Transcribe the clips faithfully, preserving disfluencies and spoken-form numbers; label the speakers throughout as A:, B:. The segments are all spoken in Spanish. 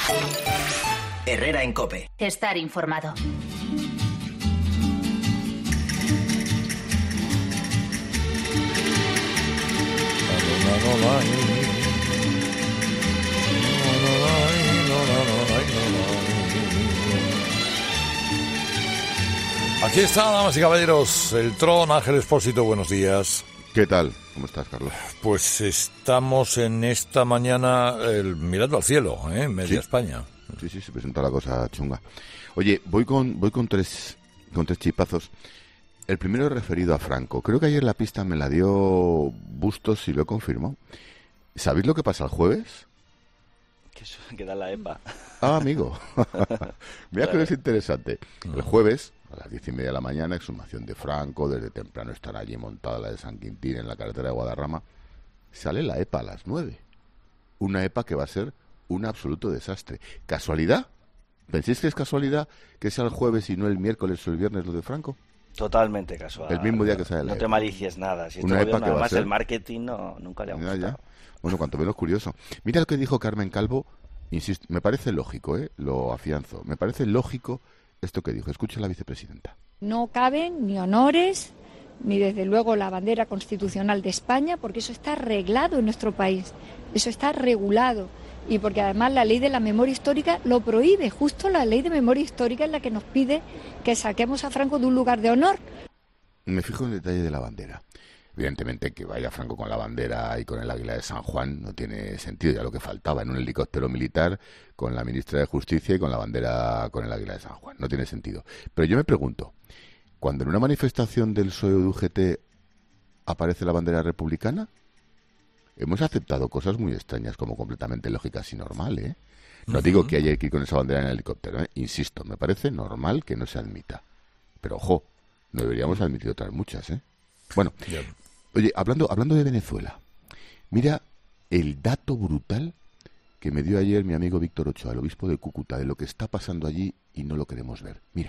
A: Herrera en COPE.
B: Estar informado.
C: Aquí está, damas y caballeros, el Tron. Ángel Expósito, buenos días.
D: ¿Qué tal? ¿Cómo estás, Carlos?
C: Pues estamos en esta mañana el, mirando al cielo, ¿eh? En media
D: Sí.
C: España.
D: Sí, sí, se presenta la cosa chunga. Oye, voy con voy con tres con tres chipazos. El primero es referido a Franco. Creo que ayer la pista me la dio Bustos y lo confirmó. ¿Sabéis lo que pasa el jueves?
E: Que, eso, que da la E P A.
D: Ah, amigo. Mira que es interesante. El jueves, a las diez y media de la mañana, exhumación de Franco. Desde temprano estará allí montada la de San Quintín en la carretera de Guadarrama. Sale la E P A a las nueve. Una E P A que va a ser un absoluto desastre. ¿Casualidad? ¿Pensáis que es casualidad que sea el jueves y no el miércoles o el viernes lo de Franco?
E: Totalmente casual.
D: El mismo día que sale la
E: No
D: E P A.
E: te malicies nada. Si
D: Una
E: este
D: E P A
E: gobierno,
D: que va a
E: además,
D: ser-
E: el marketing no, nunca le ha
D: Ya,
E: gustado.
D: ya. Bueno, cuanto menos curioso. Mira lo que dijo Carmen Calvo, insisto, me parece lógico, ¿eh? Lo afianzo. Me parece lógico esto que dijo. Escucha a la vicepresidenta.
F: No caben ni honores, ni desde luego la bandera constitucional de España, porque eso está arreglado en nuestro país, eso está regulado. Y porque además la ley de la memoria histórica lo prohíbe, justo la ley de memoria histórica es la que nos pide que saquemos a Franco de un lugar de honor.
D: Me fijo en el detalle de la bandera. Evidentemente que vaya Franco con la bandera y con el águila de San Juan no tiene sentido, ya lo que faltaba en un helicóptero militar con la ministra de Justicia y con la bandera con el águila de San Juan. No tiene sentido. Pero yo me pregunto, cuando en una manifestación del P S O E o de U G T aparece la bandera republicana, hemos aceptado cosas muy extrañas como completamente lógicas y normales, ¿eh? No digo que haya que ir con esa bandera en el helicóptero, ¿eh? Insisto, me parece normal que no se admita. Pero ojo, no deberíamos admitir otras muchas, ¿eh? Bueno,
C: Ya.
D: oye, hablando, hablando de Venezuela, mira el dato brutal que me dio ayer mi amigo Víctor Ochoa, el obispo de Cúcuta, de lo que está pasando allí y no lo queremos ver. Mira.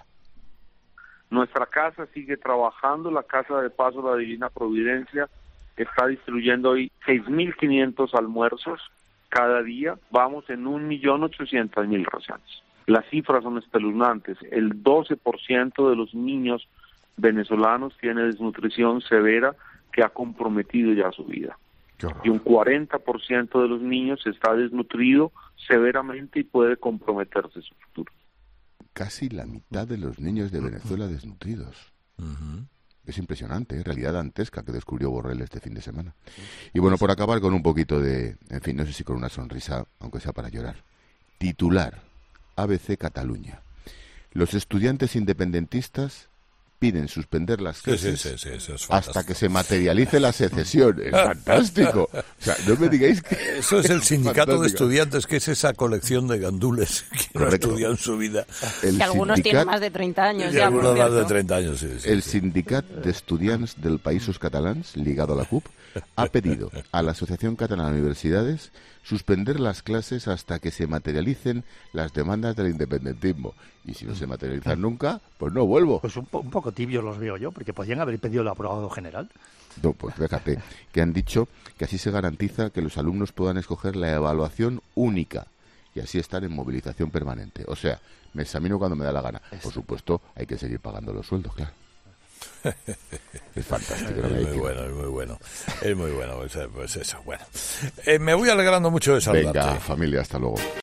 G: Nuestra casa sigue trabajando, la Casa de Paso de la Divina Providencia está distribuyendo hoy seis mil quinientos almuerzos cada día, vamos en un millón ochocientos mil raciones. Las cifras son espeluznantes, el doce por ciento de los niños venezolanos tiene desnutrición severa que ha comprometido ya su vida. Y un cuarenta por ciento de los niños está desnutrido severamente y puede comprometerse su futuro.
D: Casi la mitad de los niños de Venezuela desnutridos.
C: Uh-huh.
D: Es impresionante, ¿eh? Realidad dantesca que descubrió Borrell este fin de semana. Y bueno, por acabar con un poquito de, en fin, no sé si con una sonrisa, aunque sea para llorar. Titular, A B C Cataluña. Los estudiantes independentistas piden suspender las
C: Sí,
D: clases
C: sí, sí, sí, eso es
D: hasta
C: fantástico.
D: que se materialice la secesión. Es fantástico. O sea, no me digáis que...
C: Eso es el sindicato de
D: Fantástico.
C: estudiantes, que es esa colección de gandules que no
D: Correcto.
C: estudian su vida.
D: El
H: Que algunos
D: sindicat-
H: tienen más de treinta años
C: Y
H: ya,
C: algunos
H: por
C: más de
H: cierto.
C: treinta años, sí. sí,
D: El
C: sí.
D: Sindicat d'Estudiants del Països Catalans, ligado a la C U P, ha pedido a la Asociación Catalana de Universidades suspender las clases hasta que se materialicen las demandas del independentismo. Y si no se materializan nunca, pues no vuelvo.
I: Pues un, po- un poco tibios los veo yo, porque podrían haber pedido el aprobado general.
D: No, pues fíjate, que han dicho que así se garantiza que los alumnos puedan escoger la evaluación única y así estar en movilización permanente. O sea, me examino cuando me da la gana. Por supuesto, hay que seguir pagando los sueldos, claro. Es fantástico. ¿no?
C: Es
D: Hay
C: muy
D: que-
C: bueno, es muy bueno. Es muy bueno, pues, eh, pues eso, bueno. Eh, me voy alegrando mucho de saludarte.
D: Venga, familia, hasta luego.